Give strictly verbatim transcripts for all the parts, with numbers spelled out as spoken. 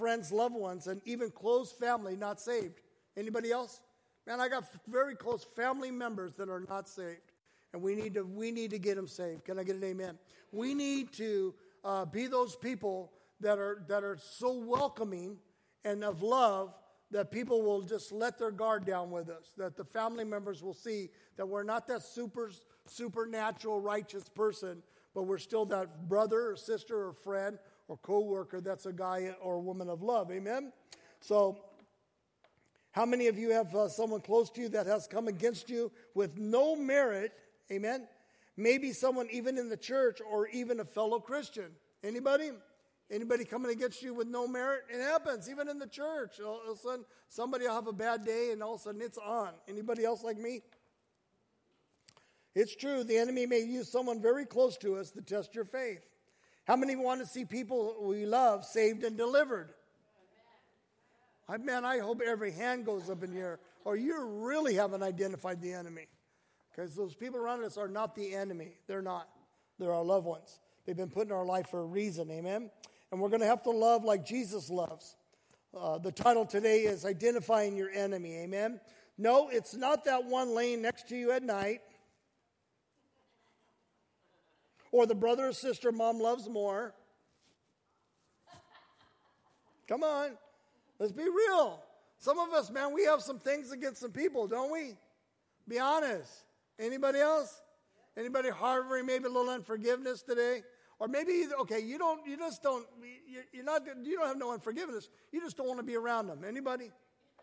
friends, loved ones, and even close family not saved. Anybody else? Man, I got very close family members that are not saved. And we need to we need to get them saved. Can I get an amen? We need to uh, be those people that are that are so welcoming and of love that people will just let their guard down with us. That the family members will see that we're not that super supernatural righteous person, but we're still that brother or sister or friend or co-worker that's a guy or a woman of love. Amen? So, how many of you have uh, someone close to you that has come against you with no merit? Amen? Maybe someone even in the church or even a fellow Christian. Anybody? Anybody coming against you with no merit? It happens, even in the church. All of a sudden, somebody will have a bad day and all of a sudden it's on. Anybody else like me? It's true, the enemy may use someone very close to us to test your faith. How many want to see people we love saved and delivered? I, man, I hope every hand goes up in here, or you really haven't identified the enemy. Because those people around us are not the enemy. They're not. They're our loved ones. They've been put in our life for a reason, amen? And we're going to have to love like Jesus loves. Uh, the title today is Identifying Your Enemy, amen? No, it's not that one laying next to you at night, or the brother or sister mom loves more. Come on. Let's be real. Some of us, man, we have some things against some people, don't we? Be honest. Anybody else? Anybody harboring maybe a little unforgiveness today? Or maybe, okay, you don't, you just don't, you're not, you don't have no unforgiveness. You just don't want to be around them. Anybody?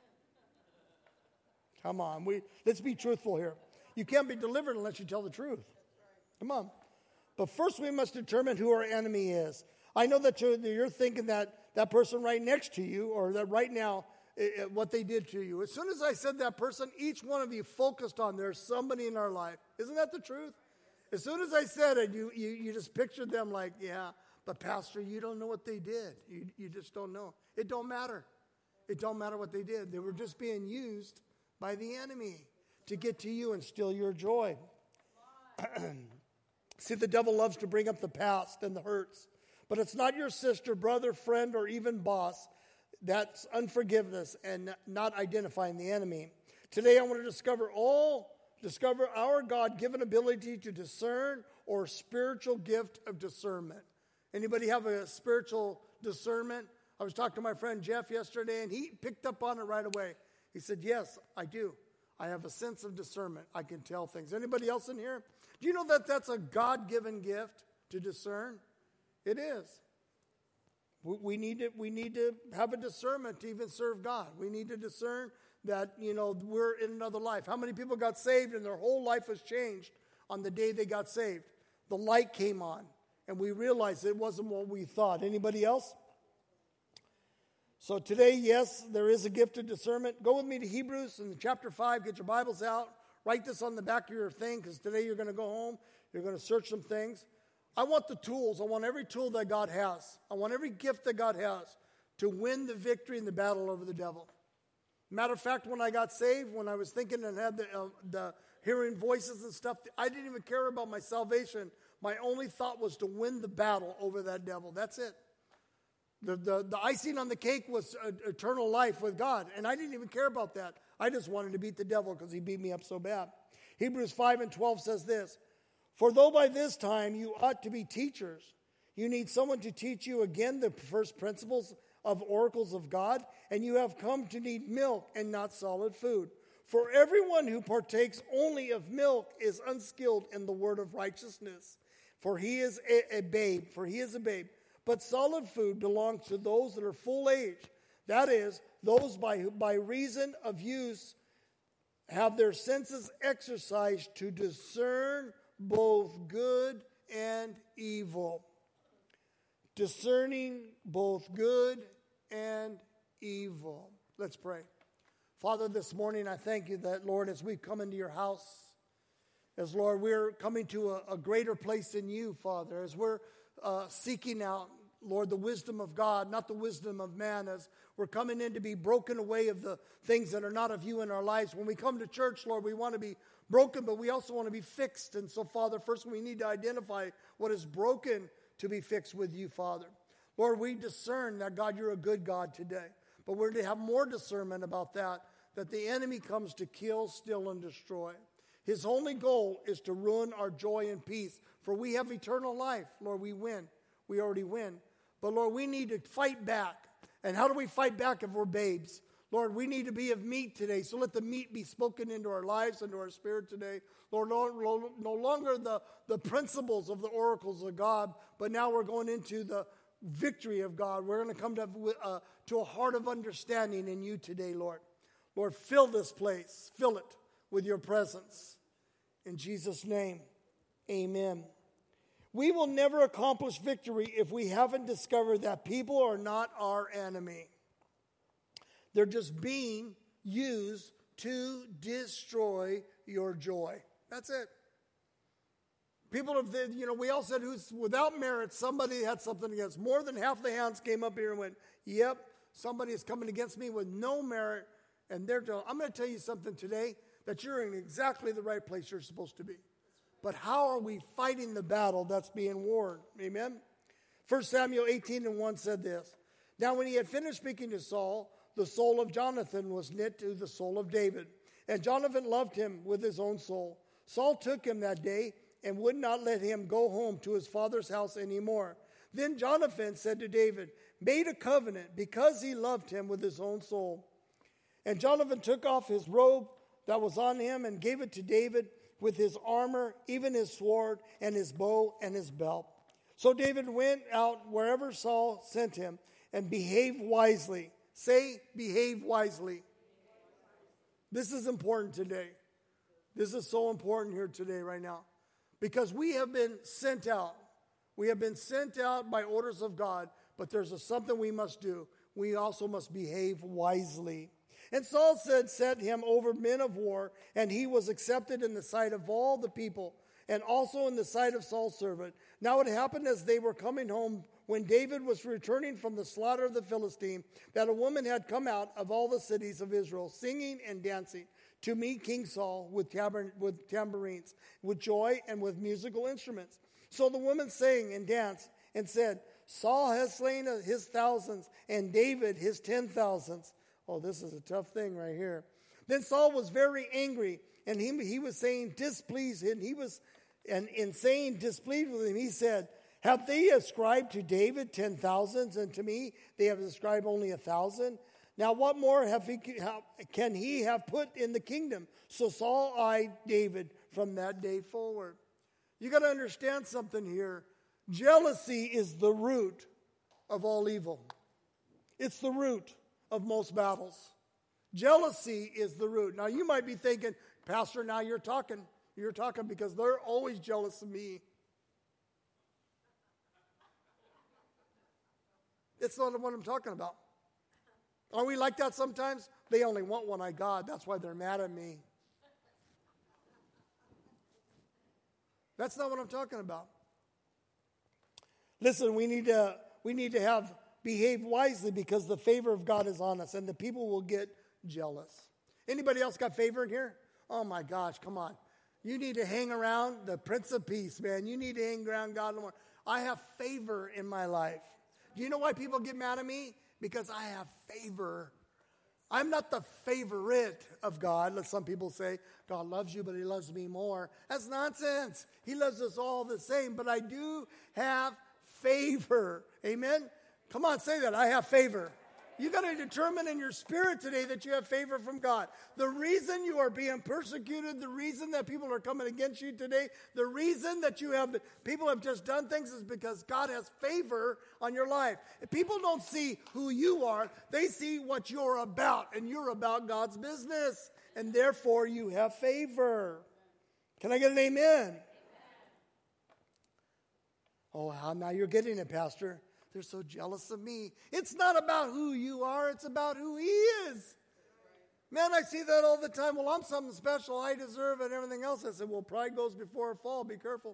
Come on. We, let's be truthful here. You can't be delivered unless you tell the truth. Come on. But first we must determine who our enemy is. I know that you're, you're thinking that that person right next to you, or that right now, it, it, what they did to you. As soon as I said that person, each one of you focused on there's somebody in our life. Isn't that the truth? As soon as I said it, you, you, you just pictured them like, yeah, but Pastor, you don't know what they did. You, you just don't know. It don't matter. It don't matter what they did. They were just being used by the enemy to get to you and steal your joy. See, the devil loves to bring up the past and the hurts. But it's not your sister, brother, friend, or even boss. That's unforgiveness and not identifying the enemy. Today I want to discover all, discover our God-given ability to discern, or spiritual gift of discernment. Anybody have a spiritual discernment? I was talking to my friend Jeff yesterday, and he picked up on it right away. He said, yes, I do. I have a sense of discernment. I can tell things. Anybody else in here? Do you know that that's a God-given gift to discern? It is. We need to, we need to have a discernment to even serve God. We need to discern that, you know, we're in another life. How many people got saved and their whole life was changed on the day they got saved? The light came on, and we realized it wasn't what we thought. Anybody else? So today, yes, there is a gift of discernment. Go with me to Hebrews in chapter five. Get your Bibles out. Write this on the back of your thing, because today you're going to go home. You're going to search some things. I want the tools. I want every tool that God has. I want every gift that God has to win the victory in the battle over the devil. Matter of fact, when I got saved, when I was thinking and had the, uh, the hearing voices and stuff, I didn't even care about my salvation. My only thought was to win the battle over that devil. That's it. The, the, the icing on the cake was uh, eternal life with God, and I didn't even care about that. I just wanted to beat the devil because he beat me up so bad. Hebrews five and twelve says this, for though by this time you ought to be teachers, you need someone to teach you again the first principles of oracles of God, and you have come to need milk and not solid food. For everyone who partakes only of milk is unskilled in the word of righteousness, for he is a, a babe, for he is a babe. But solid food belongs to those that are full age, that is, those by, by reason of use have their senses exercised to discern both good and evil. Discerning both good and evil. Let's pray. Father, this morning I thank you that, Lord, as we come into your house, as, Lord, we're coming to a, a greater place in you, Father, as we're uh, seeking out, Lord, the wisdom of God, not the wisdom of man, as we're coming in to be broken away of the things that are not of you in our lives. When we come to church, Lord, we want to be broken, but we also want to be fixed. And so, Father, first we need to identify what is broken to be fixed with you, Father. Lord, we discern that, God, you're a good God today. But we're to have more discernment about that, that the enemy comes to kill, steal, and destroy. His only goal is to ruin our joy and peace. For we have eternal life. Lord, we win. We already win. But Lord, we need to fight back. And how do we fight back if we're babes? Lord, we need to be of meat today. So let the meat be spoken into our lives, into our spirit today. Lord, no, no longer the, the principles of the oracles of God, but now we're going into the victory of God. We're going to come to, uh, to a heart of understanding in you today, Lord. Lord, fill this place. Fill it with your presence. In Jesus' name, amen. We will never accomplish victory if we haven't discovered that people are not our enemy. They're just being used to destroy your joy. That's it. People have, you know, we all said who's without merit, somebody had something against. More than half the hands came up here and went, yep, somebody is coming against me with no merit. And they're telling, I'm going to tell you something today, that you're in exactly the right place you're supposed to be. But how are we fighting the battle that's being won? Amen? First Samuel eighteen and one said this. Now when he had finished speaking to Saul, the soul of Jonathan was knit to the soul of David. And Jonathan loved him with his own soul. Saul took him that day and would not let him go home to his father's house anymore. Then Jonathan said to David, made a covenant because he loved him with his own soul. And Jonathan took off his robe that was on him and gave it to David with his armor, even his sword and his bow and his belt. So David went out wherever Saul sent him and behaved wisely. Say, behave wisely. This is important today. This is so important here today, right now. Because we have been sent out. We have been sent out by orders of God, but there's a, something we must do. We also must behave wisely. And Saul said, set him over men of war, and he was accepted in the sight of all the people, and also in the sight of Saul's servant. Now it happened as they were coming home, when David was returning from the slaughter of the Philistine, that a woman had come out of all the cities of Israel, singing and dancing, to meet King Saul with, tabern- with tambourines, with joy, and with musical instruments. So the woman sang and danced and said, Saul has slain his thousands, and David his ten thousands. Oh, this is a tough thing right here. Then Saul was very angry, and he, he was saying displeased, and he was, and in saying displeased with him, he said, have they ascribed to David ten thousands, and to me they have ascribed only a thousand? Now what more have he, how, can he have put in the kingdom? So Saul eyed David from that day forward. You got to understand something here. Jealousy is the root of all evil. It's the root of most battles. Jealousy is the root. Now you might be thinking, Pastor, now you're talking. You're talking because they're always jealous of me. It's not what I'm talking about. Are we like that sometimes? They only want what I got. That's why they're mad at me. That's not what I'm talking about. Listen, we need to we need to have behave wisely because the favor of God is on us, and the people will get jealous. Anybody else got favor in here? Oh my gosh, come on. You need to hang around the Prince of Peace, man. You need to hang around God more. I have favor in my life. Do you know why people get mad at me? Because I have favor. I'm not the favorite of God. Let some people say, God loves you, but he loves me more. That's nonsense. He loves us all the same, but I do have favor. Amen? Come on, say that. I have favor. You got to determine in your spirit today that you have favor from God. The reason you are being persecuted, the reason that people are coming against you today, the reason that you have people have just done things is because God has favor on your life. If people don't see who you are, they see what you're about, and you're about God's business, and therefore you have favor. Can I get an amen? Amen. Oh, how now you're getting it, Pastor. They're so jealous of me. It's not about who you are. It's about who he is. Man, I see that all the time. Well, I'm something special. I deserve it and everything else. I said, well, pride goes before a fall. Be careful.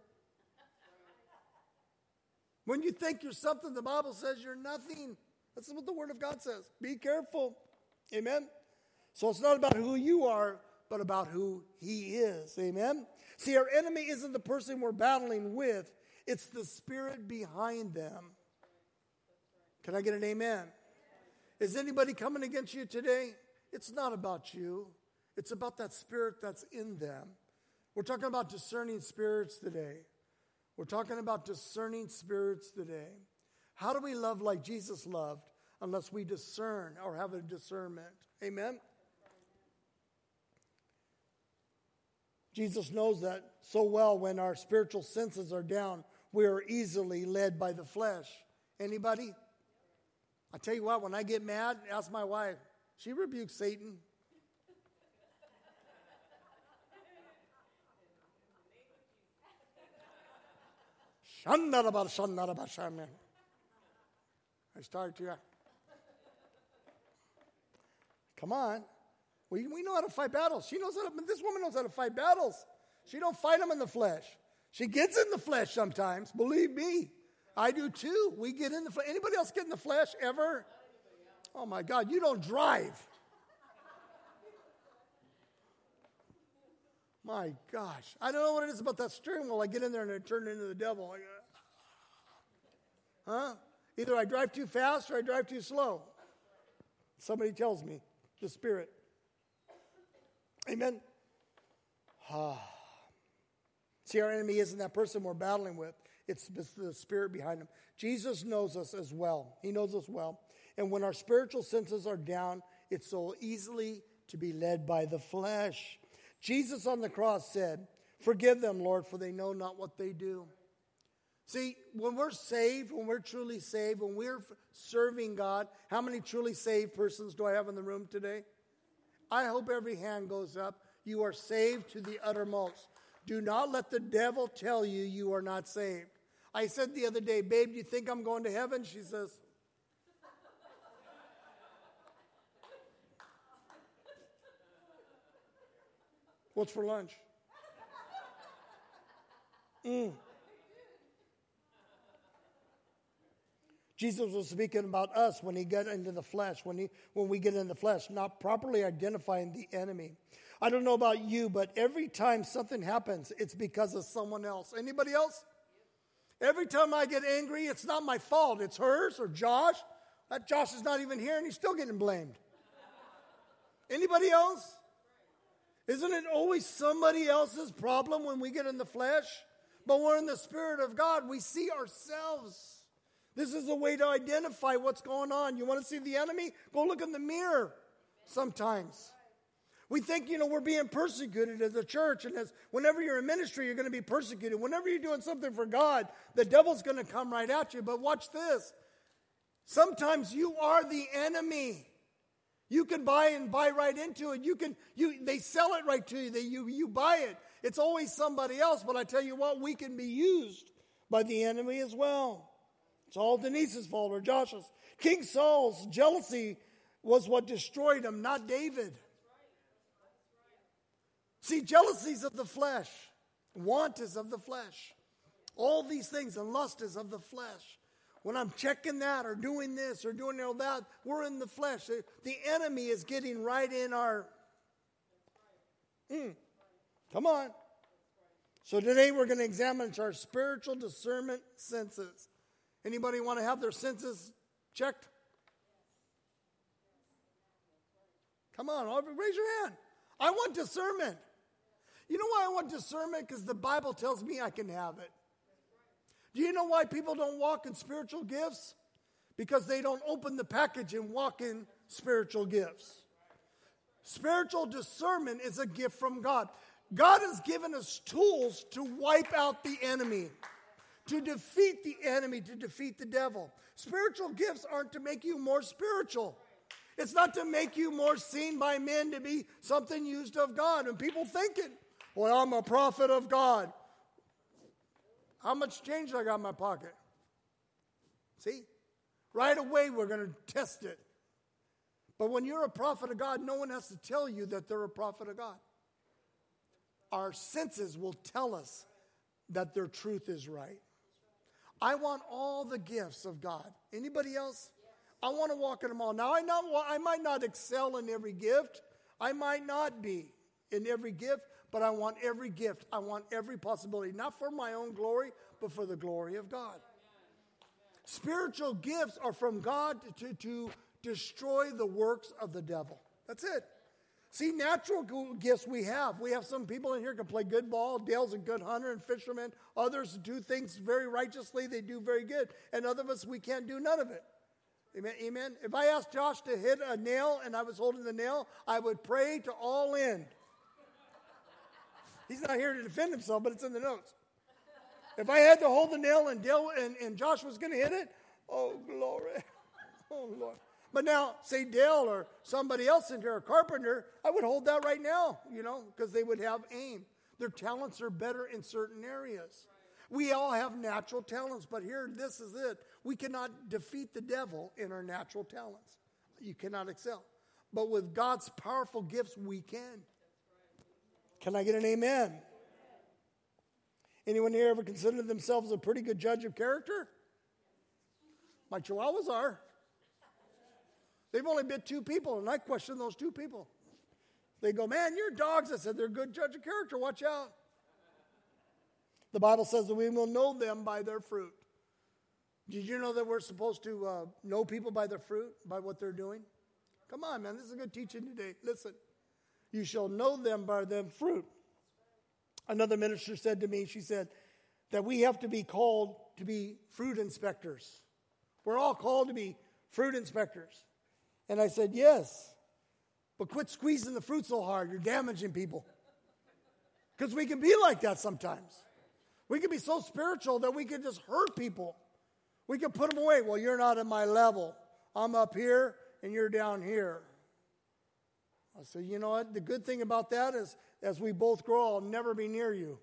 When you think you're something, the Bible says you're nothing. That's what the Word of God says. Be careful. Amen? So it's not about who you are, but about who he is. Amen? See, our enemy isn't the person we're battling with. It's the spirit behind them. Can I get an amen? Is anybody coming against you today? It's not about you. It's about that spirit that's in them. We're talking about discerning spirits today. We're talking about discerning spirits today. How do we love like Jesus loved unless we discern or have a discernment? Amen? Jesus knows that so well. When our spiritual senses are down, we are easily led by the flesh. Anybody? I tell you what, when I get mad, ask my wife. She rebukes Satan. I start to. Come on. We, we know how to fight battles. She knows how to, this woman knows how to fight battles. She don't fight them in the flesh. She gets in the flesh sometimes. Believe me. I do too. We get in the flesh. Anybody else get in the flesh ever? Oh my God, you don't drive. My gosh. I don't know what it is about that steering wheel. I get in there and I turn into the devil. I go, huh? Either I drive too fast or I drive too slow. Somebody tells me. The Spirit. Amen. Ah. See, our enemy isn't that person we're battling with. It's the Spirit behind him. Jesus knows us as well. He knows us well. And when our spiritual senses are down, it's so easily to be led by the flesh. Jesus on the cross said, "Forgive them, Lord, for they know not what they do." See, when we're saved, when we're truly saved, when we're serving God, how many truly saved persons do I have in the room today? I hope every hand goes up. You are saved to the uttermost. Do not let the devil tell you you are not saved. I said the other day, "Babe, do you think I'm going to heaven?" She says, "What's for lunch?" Mm. Jesus was speaking about us when he got into the flesh, when he when we get in the flesh, not properly identifying the enemy. I don't know about you, but every time something happens, it's because of someone else. Anybody else? Every time I get angry, it's not my fault. It's hers or Josh. That Josh is not even here and he's still getting blamed. Anybody else? Isn't it always somebody else's problem when we get in the flesh? But we're in the Spirit of God. We see ourselves. This is a way to identify what's going on. You want to see the enemy? Go look in the mirror sometimes. We think, you know, we're being persecuted as a church. And as whenever you're in ministry, you're going to be persecuted. Whenever you're doing something for God, the devil's going to come right at you. But watch this. Sometimes you are the enemy. You can buy and buy right into it. You can, you, they sell it right to you. They, you. You buy it. It's always somebody else. But I tell you what, we can be used by the enemy as well. It's all Denise's fault or Josh's. King Saul's jealousy was what destroyed him, not David. See, jealousy is of the flesh. Want is of the flesh. All these things, and lust is of the flesh. When I'm checking that or doing this or doing all that, we're in the flesh. The enemy is getting right in our... Mm, come on. So today we're going to examine our spiritual discernment senses. Anybody want to have their senses checked? Come on, raise your hand. I want discernment. You know why I want discernment? Because the Bible tells me I can have it. Do you know why people don't walk in spiritual gifts? Because they don't open the package and walk in spiritual gifts. Spiritual discernment is a gift from God. God has given us tools to wipe out the enemy, to defeat the enemy, to defeat the devil. Spiritual gifts aren't to make you more spiritual. It's not to make you more seen by men to be something used of God. And people thinking, well, I'm a prophet of God. How much change do I got in my pocket? See? Right away we're going to test it. But when you're a prophet of God, no one has to tell you that they're a prophet of God. Our senses will tell us that their truth is right. I want all the gifts of God. Anybody else? I want to walk in them all. Now, I, not, I might not excel in every gift. I might not be in every gift, but I want every gift. I want every possibility, not for my own glory, but for the glory of God. Spiritual gifts are from God to, to destroy the works of the devil. That's it. See, natural gifts we have. We have some people in here can play good ball. Dale's a good hunter and fisherman. Others do things very righteously. They do very good. And other of us, we can't do none of it. Amen. Amen. If I asked Josh to hit a nail and I was holding the nail, I would pray to all end. He's not here to defend himself, but it's in the notes. If I had to hold the nail and Dale and, and Josh was going to hit it, oh, glory. Oh, Lord. But now, say Dale or somebody else in here, a carpenter, I would hold that right now, you know, because they would have aim. Their talents are better in certain areas. We all have natural talents, but here, this is it. We cannot defeat the devil in our natural talents. You cannot excel. But with God's powerful gifts, we can. Can I get an amen? Anyone here ever considered themselves a pretty good judge of character? My chihuahuas are. They've only bit two people, and I question those two people. They go, man, you're dogs. I said, they're a good judge of character. Watch out. The Bible says that we will know them by their fruit. Did you know that we're supposed to uh, know people by their fruit, by what they're doing? Come on, man. This is a good teaching today. Listen. You shall know them by their fruit. Another minister said to me, she said, that we have to be called to be fruit inspectors. We're all called to be fruit inspectors. And I said, yes, but quit squeezing the fruit so hard. You're damaging people. Because we can be like that sometimes. We can be so spiritual that we can just hurt people. We can put them away. Well, you're not at my level. I'm up here and you're down here. I said, you know what? The good thing about that is as we both grow, I'll never be near you.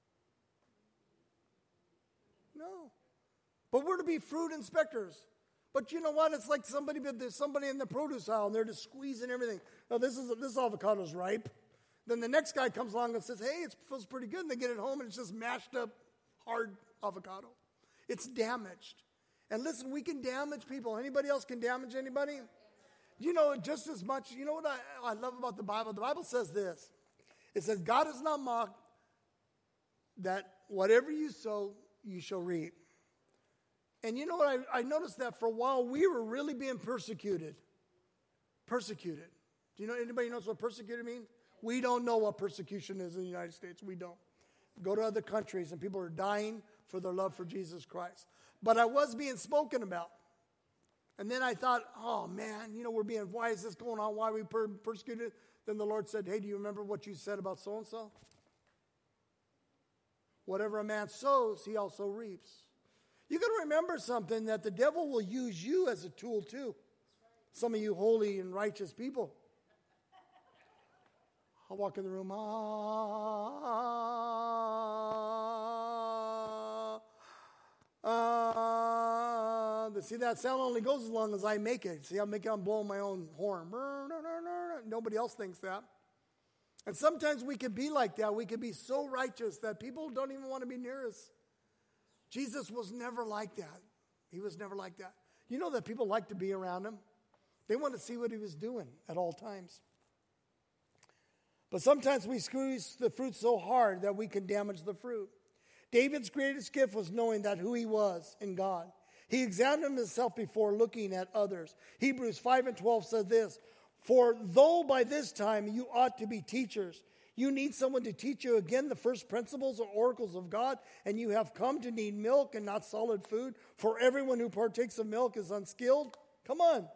No. But we're to be fruit inspectors. But you know what? It's like somebody, there's somebody in the produce aisle, and they're just squeezing everything. Oh, this is this avocado's ripe. Then the next guy comes along and says, hey, it feels pretty good. And they get it home, and it's just mashed up, hard avocado. It's damaged. And listen, we can damage people. Anybody else can damage anybody? You know, just as much, you know what I, I love about the Bible? The Bible says this. It says, God is not mocked, that whatever you sow, you shall reap. And you know what? I, I noticed that for a while we were really being persecuted. Persecuted. Do you know, anybody knows what persecuted means? We don't know what persecution is in the United States. We don't. Go to other countries and people are dying for their love for Jesus Christ. But I was being spoken about. And then I thought, oh man, you know, we're being, why is this going on? Why are we per- persecuted? Then the Lord said, hey, do you remember what you said about so-and-so? Whatever a man sows, he also reaps. You got to remember something, that the devil will use you as a tool too. Some of you holy and righteous people. I'll walk in the room. Ah, ah. See, that sound only goes as long as I make it. See, I make it, I'm blowing my own horn. Nobody else thinks that. And sometimes we can be like that. We can be so righteous that people don't even want to be near us. Jesus was never like that. He was never like that. You know that people like to be around him. They want to see what he was doing at all times. But sometimes we squeeze the fruit so hard that we can damage the fruit. David's greatest gift was knowing that who he was in God. He examined himself before looking at others. Hebrews five and twelve says this, for though by this time you ought to be teachers, you need someone to teach you again the first principles or oracles of God, and you have come to need milk and not solid food, for everyone who partakes of milk is unskilled. Come on.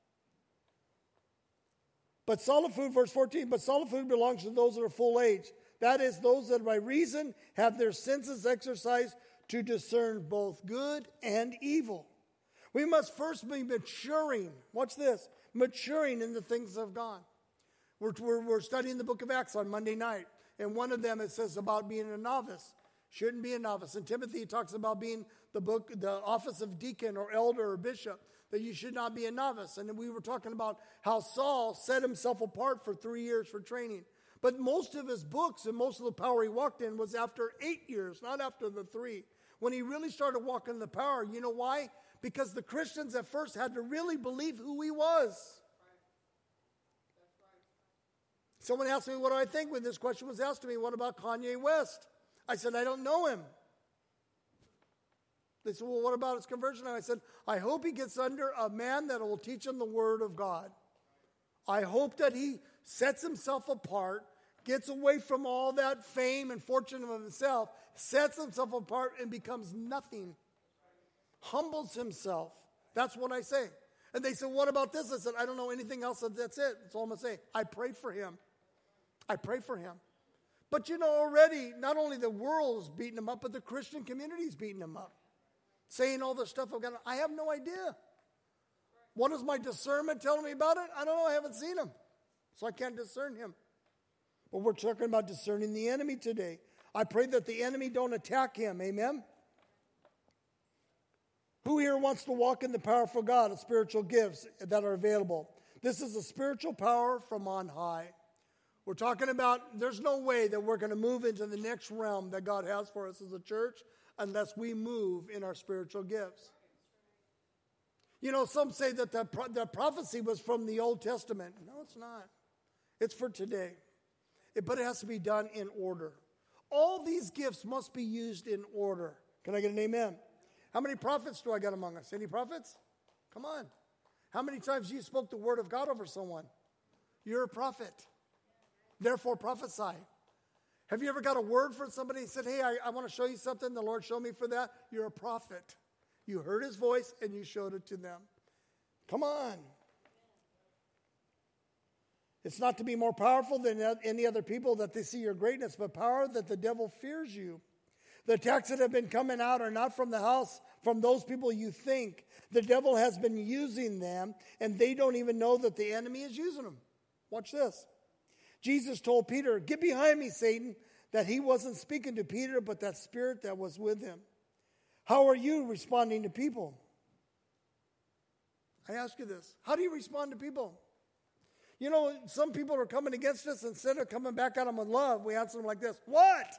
But solid food, verse fourteen, but solid food belongs to those that are full age. That is, those that by reason have their senses exercised to discern both good and evil. We must first be maturing. Watch this. Maturing in the things of God. We're, we're, we're studying the book of Acts on Monday night. And one of them, it says about being a novice. Shouldn't be a novice. In Timothy, it talks about being the book, the office of deacon or elder or bishop, that you should not be a novice. And then we were talking about how Saul set himself apart for three years for training. But most of his books and most of the power he walked in was after eight years, not after the three. When he really started walking in the power, you know why? Because the Christians at first had to really believe who he was. Someone asked me, what do I think when this question was asked to me? What about Kanye West? I said, I don't know him. They said, well, what about his conversion? And I said, I hope he gets under a man that will teach him the word of God. I hope that he sets himself apart, gets away from all that fame and fortune of himself, sets himself apart and becomes nothing. Humbles himself. That's what I say. And they said, what about this? I said, I don't know anything else. That's it. That's all I'm going to say. I pray for him. I pray for him. But you know, already, not only the world is beating him up, but the Christian community is beating him up. Saying all the stuff I've got. I have no idea. What is my discernment telling me about it? I don't know. I haven't seen him. So I can't discern him. But we're talking about discerning the enemy today. I pray that the enemy don't attack him. Amen? Who here wants to walk in the powerful God of spiritual gifts that are available? This is a spiritual power from on high. We're talking about there's no way that we're going to move into the next realm that God has for us as a church unless we move in our spiritual gifts. You know, some say that the, pro- the prophecy was from the Old Testament. No, it's not. It's for today. It, but it has to be done in order. All these gifts must be used in order. Can I get an amen? How many prophets do I got among us? Any prophets? Come on. How many times you spoke the word of God over someone? You're a prophet. Therefore prophesy. Have you ever got a word from somebody and said, hey, I, I want to show you something. The Lord showed me for that. You're a prophet. You heard his voice and you showed it to them. Come on. It's not to be more powerful than any other people that they see your greatness, but power that the devil fears you. The attacks that have been coming out are not from the house, from those people you think. The devil has been using them, and they don't even know that the enemy is using them. Watch this. Jesus told Peter, get behind me, Satan, that he wasn't speaking to Peter, but that spirit that was with him. How are you responding to people? I ask you this. How do you respond to people? You know, some people are coming against us. Instead of coming back at them with love, we answer them like this. What?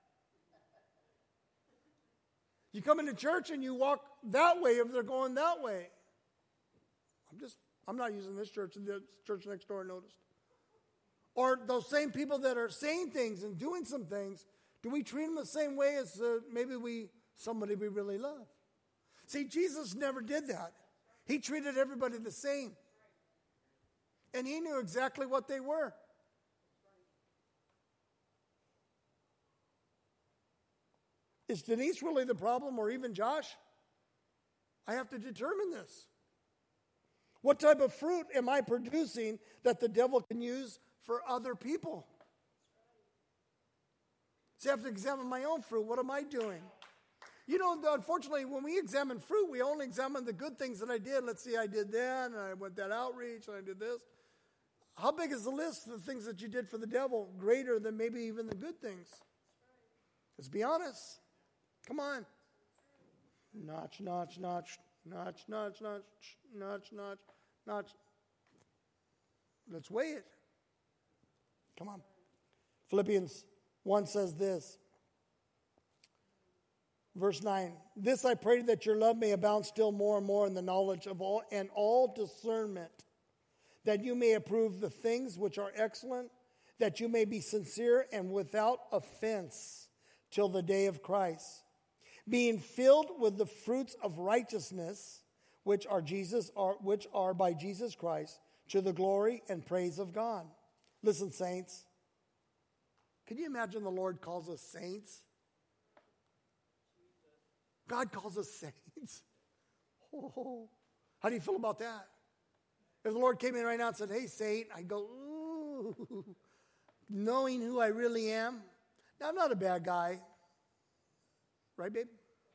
You come into church and you walk that way if they're going that way. I'm just, I'm not using this church. The church next door noticed. Or those same people that are saying things and doing some things, do we treat them the same way as uh, maybe we somebody we really love? See, Jesus never did that. He treated everybody the same. And he knew exactly what they were. Is Denise really the problem, or even Josh? I have to determine this. What type of fruit am I producing that the devil can use for other people? So I have to examine my own fruit. What am I doing? You know, unfortunately, when we examine fruit, we only examine the good things that I did. Let's see, I did that, and I went that outreach, and I did this. How big is the list of the things that you did for the devil? Greater than maybe even the good things. Let's be honest. Come on. Notch, notch, notch, notch, notch, notch, notch, notch, notch. Let's weigh it. Come on. Philippians one says this. Verse nine. This I pray that your love may abound still more and more in the knowledge of all and all discernment, that you may approve the things which are excellent, that you may be sincere and without offense till the day of Christ, being filled with the fruits of righteousness, which are Jesus are which are by Jesus Christ, to the glory and praise of God. Listen, saints. Can you imagine the Lord calls us saints? God calls us saints. Oh, how do you feel about that? If the Lord came in right now and said, hey, saint, I'd go, ooh, knowing who I really am. Now, I'm not a bad guy. Right, babe?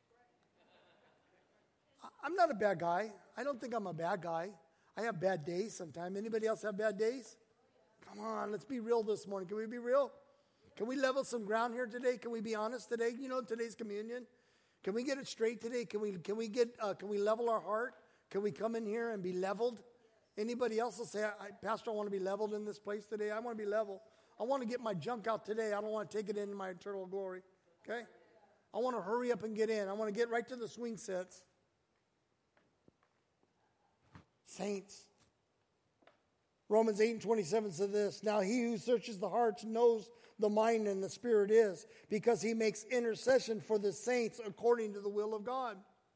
I'm not a bad guy. I don't think I'm a bad guy. I have bad days sometimes. Anybody else have bad days? Come on, let's be real this morning. Can we be real? Can we level some ground here today? Can we be honest today? You know, today's communion. Can we get it straight today? Can we can we get uh, can we level our heart? Can we come in here and be leveled? Anybody else will say, I, Pastor, I want to be leveled in this place today. I want to be level. I want to get my junk out today. I don't want to take it into my eternal glory. Okay? I want to hurry up and get in. I want to get right to the swing sets. Saints. Romans eight and twenty-seven says this. Now he who searches the hearts knows the mind and the spirit is, because he makes intercession for the saints according to the will of God.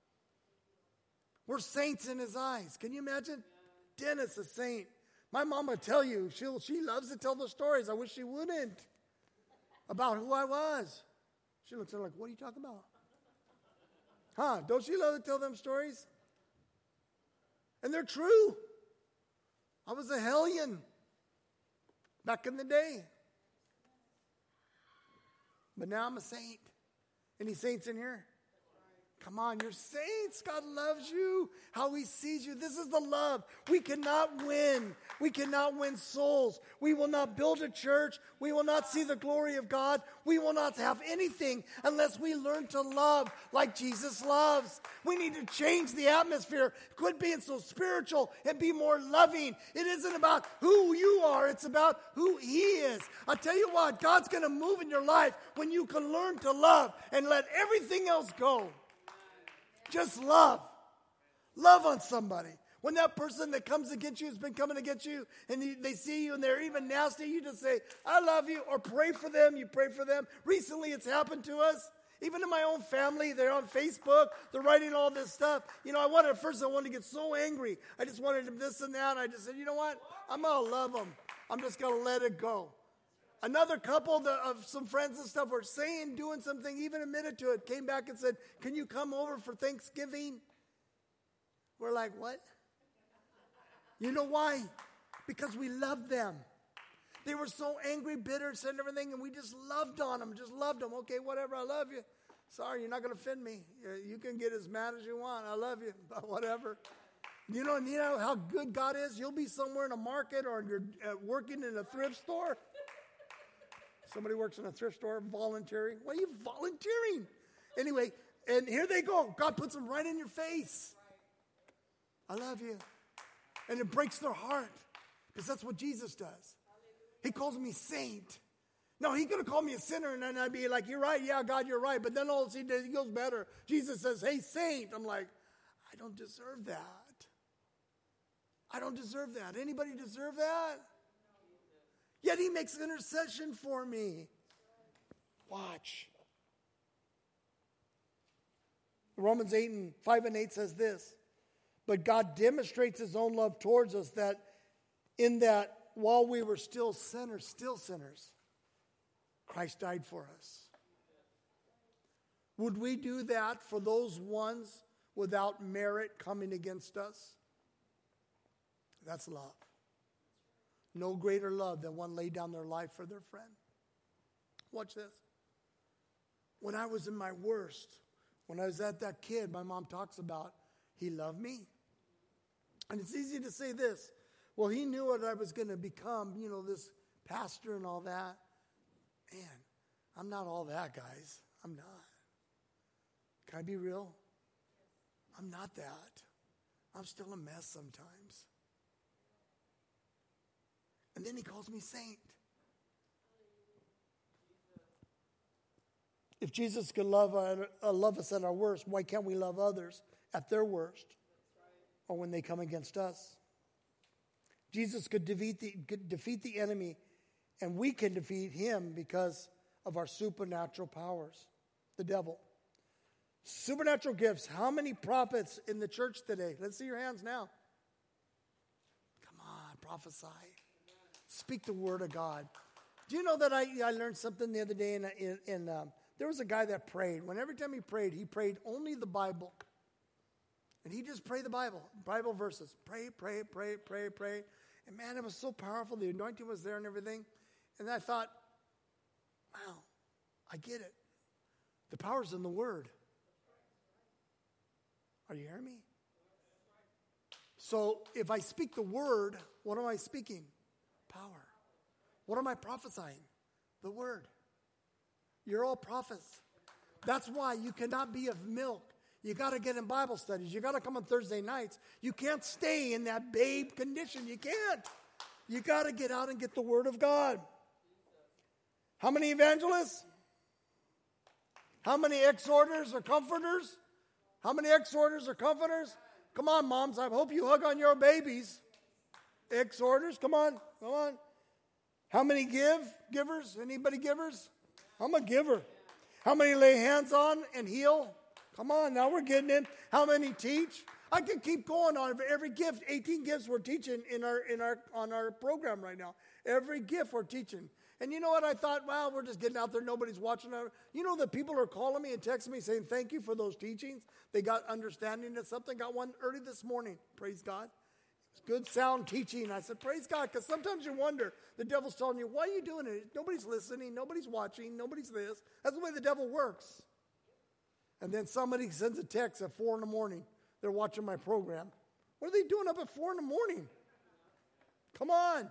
We're saints in his eyes. Can you imagine? Dennis, a saint. My mom would tell you, she she loves to tell the stories. I wish she wouldn't. About who I was. She looks at her like, what are you talking about? Huh? Don't you love to tell them stories? And they're true. I was a hellion back in the day. But now I'm a saint. Any saints in here? Come on, you're saints. God loves you. How he sees you. This is the love. We cannot win. We cannot win souls. We will not build a church. We will not see the glory of God. We will not have anything unless we learn to love like Jesus loves. We need to change the atmosphere. Quit being so spiritual and be more loving. It isn't about who you are. It's about who he is. I'll tell you what, God's going to move in your life when you can learn to love and let everything else go. Just love. Love on somebody. When that person that comes against you has been coming against you and you, they see you and they're even nasty, you just say, I love you, or pray for them. You pray for them. Recently it's happened to us. Even in my own family, they're on Facebook. They're writing all this stuff. You know, I wanted, at first I wanted to get so angry. I just wanted them this and that. I just said, you know what? I'm going to love them. I'm just going to let it go. Another couple that, of some friends and stuff were saying, doing something, even admitted to it, came back and said, can you come over for Thanksgiving? We're like, what? You know why? Because we loved them. They were so angry, bitter, and everything, and we just loved on them, just loved them. Okay, whatever, I love you. Sorry, you're not going to offend me. You can get as mad as you want. I love you, but whatever. You know, you know how good God is? You'll be somewhere in a market or you're uh, working in a thrift store. Somebody works in a thrift store, volunteering. Why are you volunteering? Anyway, and here they go. God puts them right in your face. I love you. And it breaks their heart because that's what Jesus does. He calls me saint. No, he could have called me a sinner and then I'd be like, you're right. Yeah, God, you're right. But then all he does, he goes better. Jesus says, hey, saint. I'm like, I don't deserve that. I don't deserve that. Anybody deserve that? Yet he makes intercession for me. Watch. Romans eight and five and eight says this. But God demonstrates his own love towards us, that in that while we were still sinners, still sinners, Christ died for us. Would we do that for those ones without merit coming against us? That's love. No greater love than one lay down their life for their friend. Watch this. When I was in my worst, when I was at that kid my mom talks about, he loved me. And it's easy to say this. Well, he knew what I was going to become, you know, this pastor and all that. Man, I'm not all that, guys. I'm not. Can I be real? I'm not that. I'm still a mess sometimes. And then he calls me saint. If Jesus could love, uh, love us at our worst, why can't we love others at their worst or when they come against us? Jesus could defeat the, could defeat the enemy, and we can defeat him because of our supernatural powers, the devil. Supernatural gifts. How many prophets in the church today? Let's see your hands now. Come on, prophesy. Speak the word of God. Do you know that I, I learned something the other day? In, in, in um, there was a guy that prayed. When every time he prayed, he prayed only the Bible. And he just prayed the Bible, Bible verses. Pray, pray, pray, pray, pray. And man, it was so powerful. The anointing was there and everything. And I thought, wow, I get it. The power's in the word. Are you hearing me? So if I speak the word, what am I speaking? Power. What am I prophesying? The word. You're all prophets. That's why you cannot be of milk. You got to get in Bible studies. You got to come on Thursday nights. You can't stay in that babe condition. You can't. You got to get out and get the word of God. How many evangelists? How many exhorters or comforters? How many exhorters or comforters? Come on, moms. I hope you hug on your babies. Exhorters, come on, come on. How many give? Givers? Anybody givers? I'm a giver. How many lay hands on and heal? Come on, now we're getting in. How many teach? I could keep going on every gift. eighteen gifts we're teaching in our in our on our program right now. Every gift we're teaching. And you know what? I thought, well, we're just getting out there. Nobody's watching. You know that people are calling me and texting me saying, thank you for those teachings. They got understanding of something. Got one early this morning. Praise God. It's good sound teaching. I said, praise God, because sometimes you wonder. The devil's telling you, why are you doing it? Nobody's listening. Nobody's watching. Nobody's this. That's the way the devil works. And then somebody sends a text at four in the morning. They're watching my program. What are they doing up at four in the morning? Come on.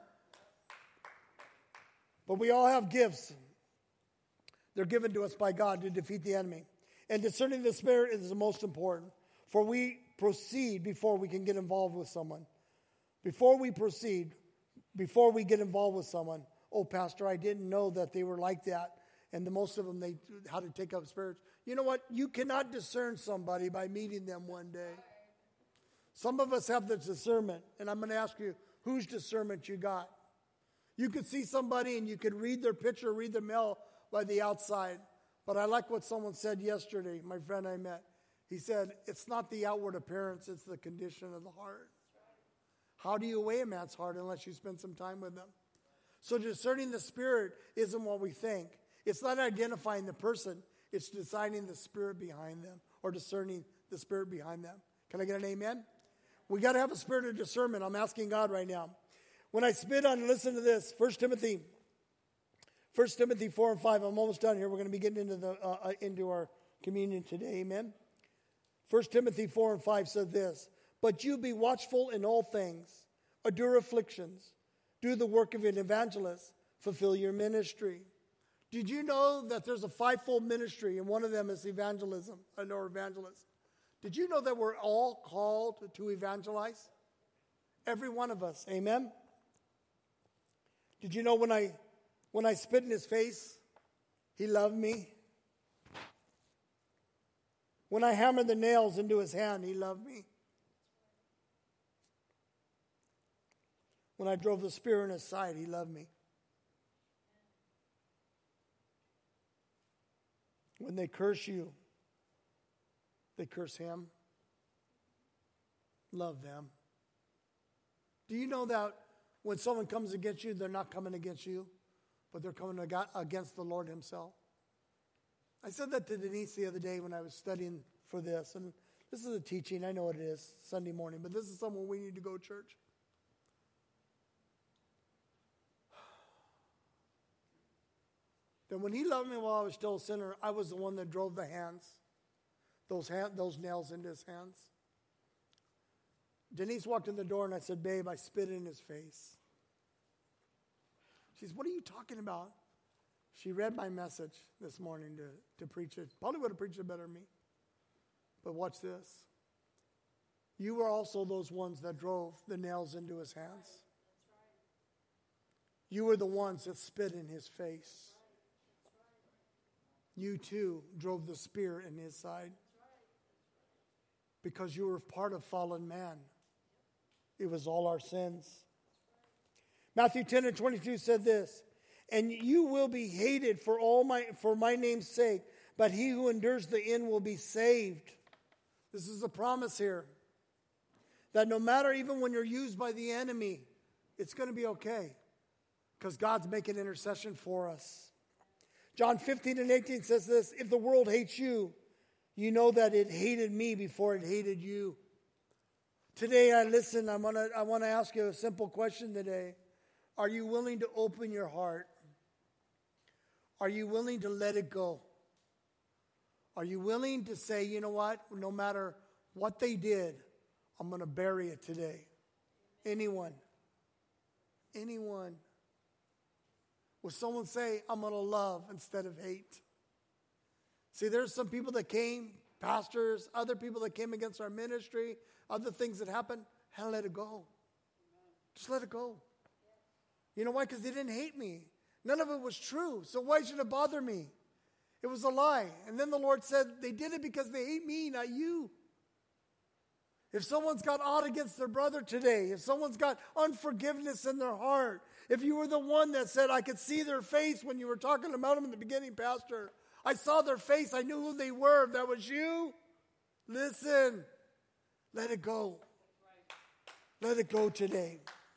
But we all have gifts. They're given to us by God to defeat the enemy. And discerning the Spirit is the most important. For we proceed before we can get involved with someone. Before we proceed, before we get involved with someone, oh, Pastor, I didn't know that they were like that. And the most of them, they how to take up spirits. You know what? You cannot discern somebody by meeting them one day. Some of us have the discernment. And I'm going to ask you, whose discernment you got? You could see somebody and you could read their picture, read their mail by the outside. But I like what someone said yesterday, my friend I met. He said, it's not the outward appearance, it's the condition of the heart. How do you weigh a man's heart unless you spend some time with them? So discerning the Spirit isn't what we think. It's not identifying the person. It's deciding the spirit behind them or discerning the spirit behind them. Can I get an amen? We got to have a spirit of discernment. I'm asking God right now. When I spit on, listen to this, First Timothy, First Timothy four and five. I'm almost done here. We're going to be getting into the uh, into our communion today. Amen. First Timothy four and five said this, but you be watchful in all things, endure afflictions, do the work of an evangelist, fulfill your ministry. Did you know that there's a fivefold ministry, and one of them is evangelism, or evangelist? Did you know that we're all called to evangelize? Every one of us. Amen? Did you know when I when I spit in his face, he loved me? When I hammered the nails into his hand, he loved me. When I drove the spear in his side, he loved me. When they curse you, they curse him. Love them. Do you know that when someone comes against you, they're not coming against you, but they're coming against the Lord himself? I said that to Denise the other day when I was studying for this. And this is a teaching. I know it is Sunday morning, but this is somewhere we need to go, church. That when he loved me while I was still a sinner, I was the one that drove the hands, those hand, those nails into his hands. Denise walked in the door and I said, babe, I spit in his face. She said, what are you talking about? She read my message this morning to, to preach it. Probably would have preached it better than me. But watch this. You were also those ones that drove the nails into his hands. You were the ones that spit in his face. You too drove the spear in his side. Because you were part of fallen man. It was all our sins. Matthew ten and twenty-two said this, and you will be hated for all my for my name's sake, but he who endures the end will be saved. This is a promise here. That no matter, even when you're used by the enemy, it's going to be okay. Because God's making intercession for us. John fifteen and eighteen says this, if the world hates you, you know that it hated me before it hated you. Today, I listen, I want to I want to ask you a simple question today. Are you willing to open your heart? Are you willing to let it go? Are you willing to say, you know what, no matter what they did, I'm going to bury it today? Anyone? Anyone? Will someone say, I'm going to love instead of hate? See, there's some people that came, pastors, other people that came against our ministry, other things that happened. Hell, let it go. Just let it go. You know why? Because they didn't hate me. None of it was true. So why should it bother me? It was a lie. And then the Lord said, they did it because they hate me, not you. If someone's got aught against their brother today, if someone's got unforgiveness in their heart, if you were the one that said, I could see their face when you were talking about them in the beginning, Pastor, I saw their face, I knew who they were, if that was you, Listen. Let it go. Let it go today.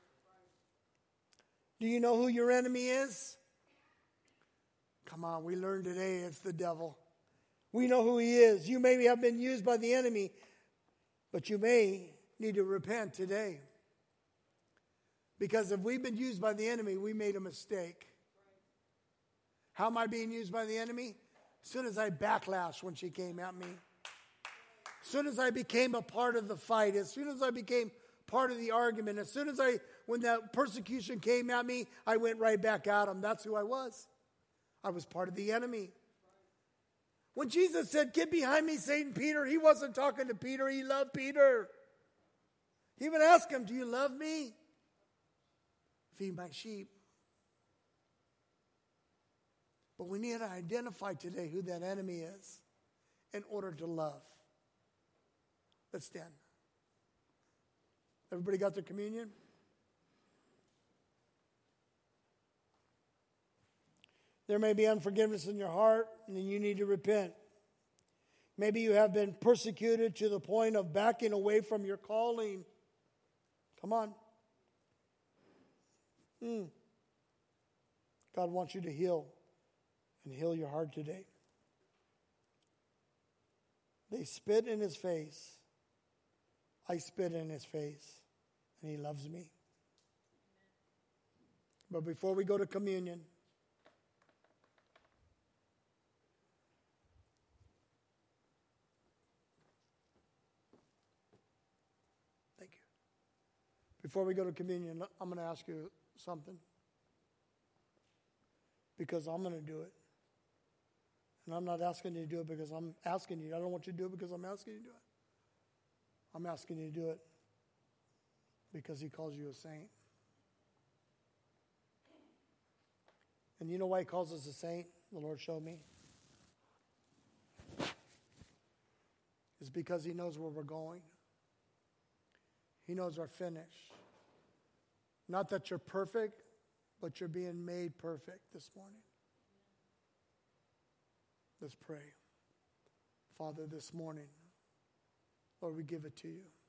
Do you know who your enemy is? Come on, we learned today it's the devil. We know who he is. You may have been used by the enemy, but you may need to repent today. Because if we've been used by the enemy, we made a mistake. How am I being used by the enemy? As soon as I backlashed when she came at me. As soon as I became a part of the fight. As soon as I became part of the argument. As soon as I, when that persecution came at me, I went right back at him. That's who I was. I was part of the enemy. When Jesus said, "Get behind me, Satan," Peter, he wasn't talking to Peter. He loved Peter. He even asked him, "Do you love me? Feed my sheep." But we need to identify today who that enemy is in order to love. Let's stand. Everybody got their communion? There may be unforgiveness in your heart, and you need to repent. Maybe you have been persecuted to the point of backing away from your calling. Come on. Mm. God wants you to heal and heal your heart today. They spit in his face. I spit in his face, and he loves me. But before we go to communion, thank you. Before we go to communion, I'm going to ask you something. Because I'm going to do it. And I'm not asking you to do it because I'm asking you. I don't want you to do it because I'm asking you to do it. I'm asking you to do it because he calls you a saint. And you know why he calls us a saint? The Lord showed me. It's because he knows where we're going. He knows our finish. Not that you're perfect, but you're being made perfect this morning. Let's pray. Father, this morning, Lord, we give it to you.